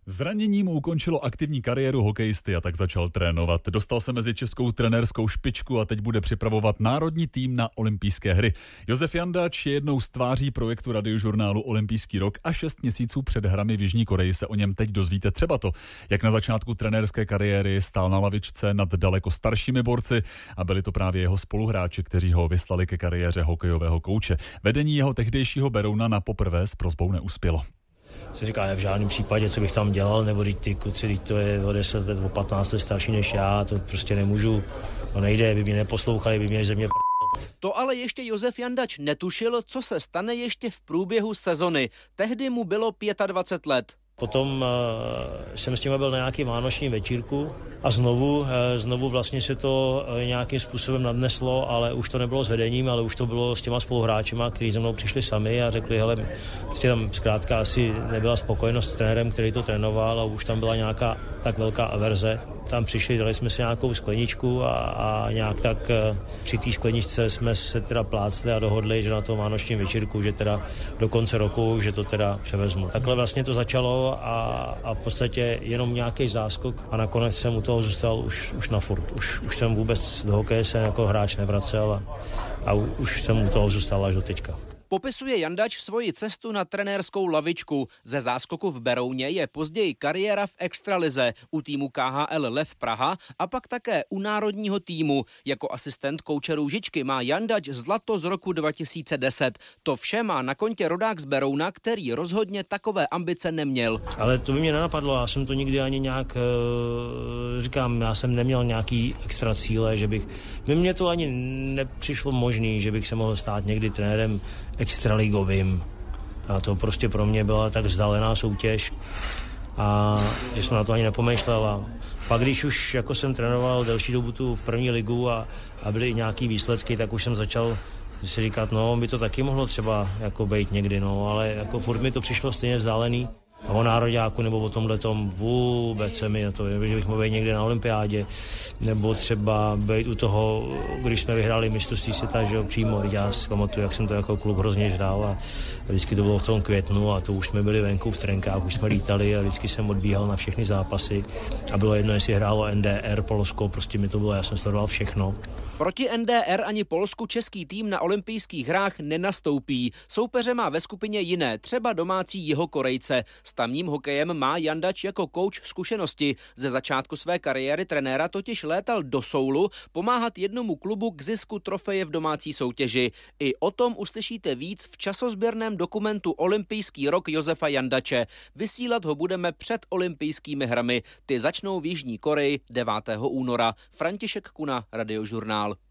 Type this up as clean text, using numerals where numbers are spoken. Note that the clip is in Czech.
Zraněním ukončilo aktivní kariéru hokejisty a tak začal trénovat. Dostal se mezi českou trenérskou špičku a teď bude připravovat národní tým na olympijské hry. Josef Jandač je jednou z tváří projektu Radiožurnálu Olympijský rok a 6 měsíců před hrami v Jižní Koreji se o něm teď dozvíte třeba to, jak na začátku trenérské kariéry stál na lavičce nad daleko staršími borci a byli to právě jeho spoluhráči, kteří ho vyslali ke kariéře hokejového kouče. Vedení jeho tehdejšího Berouna na poprvé s prosbou neuspělo. Se říká, v žádném případě, co bych tam dělal, nebo ty kluci, to je o 10 let, o 15 let starší než já, to prostě nemůžu, to nejde, by mě neposlouchali, by mě země To ale ještě Josef Jandač netušil, co se stane ještě v průběhu sezony. Tehdy mu bylo 25 let. Potom jsem s nimi byl na nějaký vánoční večírku a znovu vlastně se to nějakým způsobem nadneslo, ale už to nebylo s vedením, ale už to bylo s těma spoluhráčima, kteří se mnou přišli sami a řekli, hele, prostě tam zkrátka asi nebyla spokojenost s trenérem, který to trénoval a už tam byla nějaká tak velká averze. Tam přišli, dali jsme si nějakou skleničku a nějak tak při té skleničce jsme se teda plácli a dohodli, že na tom vánočním večírku, že teda do konce roku, že to teda převezmu. Takhle vlastně to začalo a v podstatě jenom nějaký záskok a nakonec jsem u toho zůstal už na furt. Už jsem vůbec do hokeje se jako hráč nevracel a už jsem u toho zůstal až do teďka. Popisuje Jandač svoji cestu na trenérskou lavičku. Ze záskoku v Berouně je později kariéra v extralize u týmu KHL Lev Praha a pak také u národního týmu. Jako asistent kouče Růžičky má Jandač zlato z roku 2010. To vše má na kontě rodák z Berouna, který rozhodně takové ambice neměl. Ale to by mě nenapadlo, já jsem to nikdy ani nějak, říkám, já jsem neměl nějaký extra cíle, že bych, mně to ani nepřišlo možný, že bych se mohl stát někdy trenérem extraligovým. A to prostě pro mě byla tak vzdálená soutěž a že jsem na to ani nepomýšlel. A pak když už jako jsem trénoval delší dobu tu v první ligu a byly nějaký výsledky, tak už jsem začal si říkat, no, by to taky mohlo třeba jako být někdy, no, ale jako furt mi to přišlo stejně vzdálený. A o nároďáku nebo o tomhletom vůbec se mi na to, že bych mohl být někde na olympiádě, nebo třeba být u toho, když jsme vyhráli mistrovství světa, že jo, přímo, já si pamatuju, jak jsem to jako klub hrozně žrál a vždycky to bylo v tom květnu a to už jsme byli venku v trenkách, už jsme lítali a vždycky jsem odbíhal na všechny zápasy a bylo jedno, jestli hrálo NDR, Polsko, prostě mi to bylo, já jsem sledoval všechno. Proti NDR ani Polsku český tým na olympijských hrách nenastoupí. Soupeře má ve skupině jiné, třeba domácí Jihokorejce. S tamním hokejem má Jandač jako kouč zkušenosti. Ze začátku své kariéry trenéra totiž létal do Soulu pomáhat jednomu klubu k zisku trofeje v domácí soutěži. I o tom uslyšíte víc v časozběrném dokumentu Olympijský rok Josefa Jandače. Vysílat ho budeme před olympijskými hrami. Ty začnou v Jižní Koreji 9. února. František Kuna, Radiožurnál.